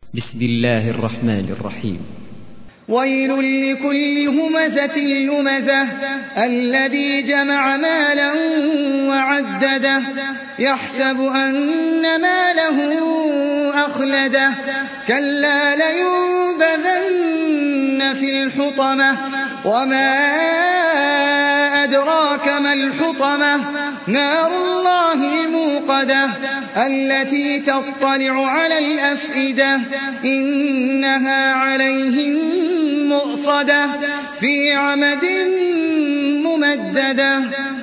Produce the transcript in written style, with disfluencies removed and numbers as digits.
بسم الله الرحمن الرحيم. ويل لكل همزة لمزة الذي جمع مالا وعدده يحسب أن ماله أخلده كلا لينبذن في الحطمة وما أدراك ما الحطمة نار الله الموقدة التي تطلع على الأفئدة إنها عليهم مؤصدة في عمد ممددة.